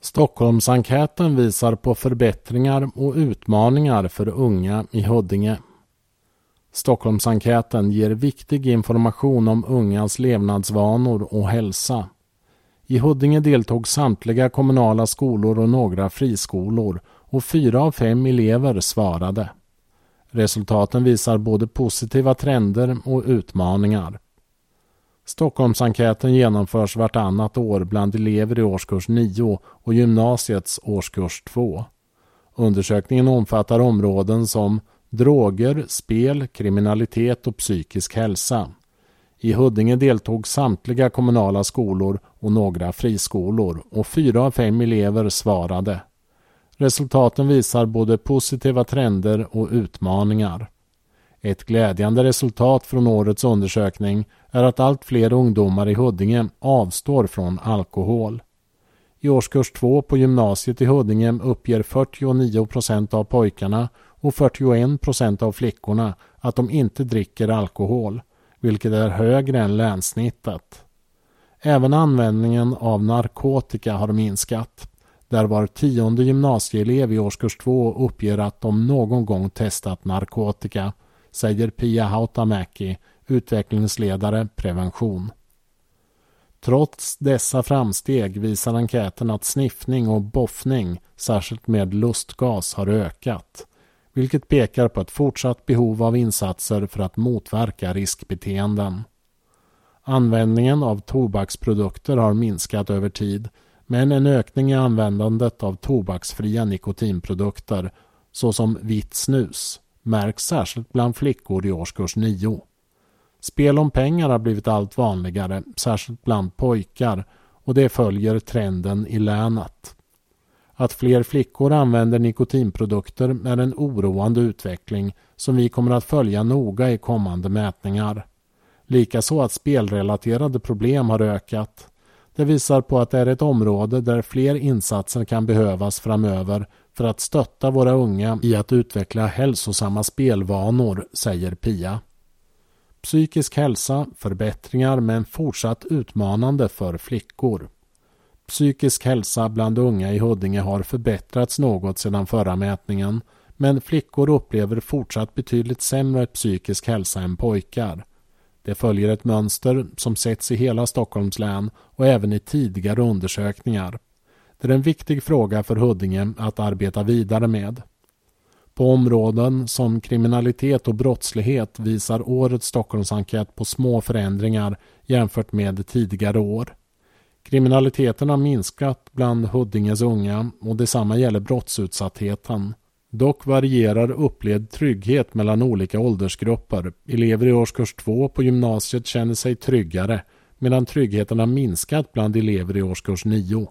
Stockholmsenkäten visar på förbättringar och utmaningar för unga i Huddinge. Stockholmsenkäten ger viktig information om ungas levnadsvanor och hälsa. I Huddinge deltog samtliga kommunala skolor och några friskolor och 4 av 5 elever svarade. Resultaten visar både positiva trender och utmaningar. Stockholmsenkäten genomförs vartannat år bland elever i årskurs 9 och gymnasiets årskurs 2. Undersökningen omfattar områden som droger, spel, kriminalitet och psykisk hälsa. I Huddinge deltog samtliga kommunala skolor och några friskolor och 4 av 5 elever svarade. Resultaten visar både positiva trender och utmaningar. Ett glädjande resultat från årets undersökning är att allt fler ungdomar i Huddinge avstår från alkohol. I årskurs 2 på gymnasiet i Huddinge uppger 49% av pojkarna och 41% av flickorna att de inte dricker alkohol, vilket är högre än länssnittet. Även användningen av narkotika har minskat. Där var 10:e gymnasieelev i årskurs 2 uppger att de någon gång testat narkotika, säger Pia Hautamäki, utvecklingsledare prevention. Trots dessa framsteg visar enkäten att sniffning och boffning, särskilt med lustgas, har ökat, vilket pekar på ett fortsatt behov av insatser för att motverka riskbeteenden. Användningen av tobaksprodukter har minskat över tid, men en ökning i användandet av tobaksfria nikotinprodukter, såsom vitt snus, märks särskilt bland flickor i årskurs 9. Spel om pengar har blivit allt vanligare, särskilt bland pojkar, och det följer trenden i länet. Att fler flickor använder nikotinprodukter är en oroande utveckling som vi kommer att följa noga i kommande mätningar. Likaså att spelrelaterade problem har ökat. Det visar på att det är ett område där fler insatser kan behövas framöver för att stötta våra unga i att utveckla hälsosamma spelvanor, säger Pia. Psykisk hälsa, förbättringar men fortsatt utmanande för flickor. Psykisk hälsa bland unga i Huddinge har förbättrats något sedan förra mätningen, men flickor upplever fortsatt betydligt sämre psykisk hälsa än pojkar. Det följer ett mönster som setts i hela Stockholms län och även i tidigare undersökningar. Det är en viktig fråga för Huddinge att arbeta vidare med. På områden som kriminalitet och brottslighet visar årets Stockholmsenkät på små förändringar jämfört med tidigare år. Kriminaliteten har minskat bland Huddinges unga och detsamma gäller brottsutsattheten. Dock varierar upplevd trygghet mellan olika åldersgrupper. Elever i årskurs 2 på gymnasiet känner sig tryggare, medan tryggheten har minskat bland elever i årskurs 9.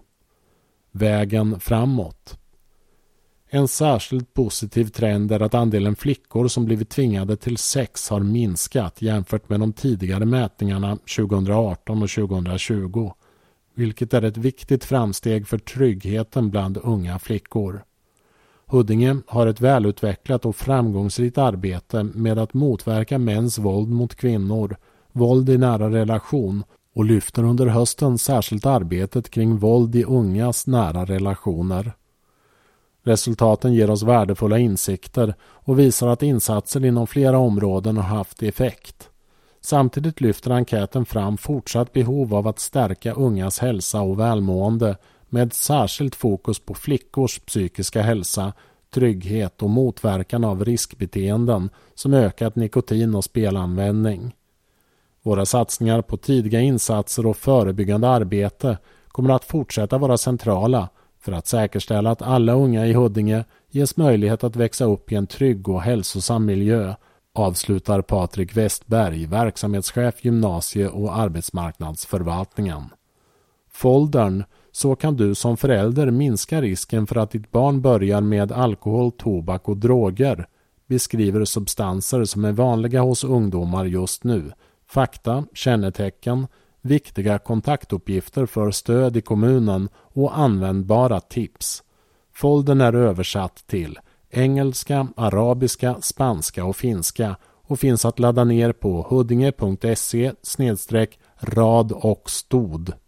Vägen framåt. En särskilt positiv trend är att andelen flickor som blivit tvingade till sex har minskat jämfört med de tidigare mätningarna 2018 och 2020, vilket är ett viktigt framsteg för tryggheten bland unga flickor. Huddinge har ett välutvecklat och framgångsrikt arbete med att motverka mäns våld mot kvinnor, våld i nära relation och lyfter under hösten särskilt arbetet kring våld i ungas nära relationer. Resultaten ger oss värdefulla insikter och visar att insatser inom flera områden har haft effekt. Samtidigt lyfter enkäten fram fortsatt behov av att stärka ungas hälsa och välmående med särskilt fokus på flickors psykiska hälsa, trygghet och motverkan av riskbeteenden som ökat nikotin- och spelanvändning. Våra satsningar på tidiga insatser och förebyggande arbete kommer att fortsätta vara centrala för att säkerställa att alla unga i Huddinge ges möjlighet att växa upp i en trygg och hälsosam miljö, avslutar Patrik Westberg, verksamhetschef gymnasie- och arbetsmarknadsförvaltningen. Foldern Så kan du som förälder minska risken för att ditt barn börjar med alkohol, tobak och droger, beskriver substanser som är vanliga hos ungdomar just nu, fakta, kännetecken, viktiga kontaktuppgifter för stöd i kommunen och användbara tips. Foldern är översatt till engelska, arabiska, spanska och finska och finns att ladda ner på huddinge.se/rad och stod.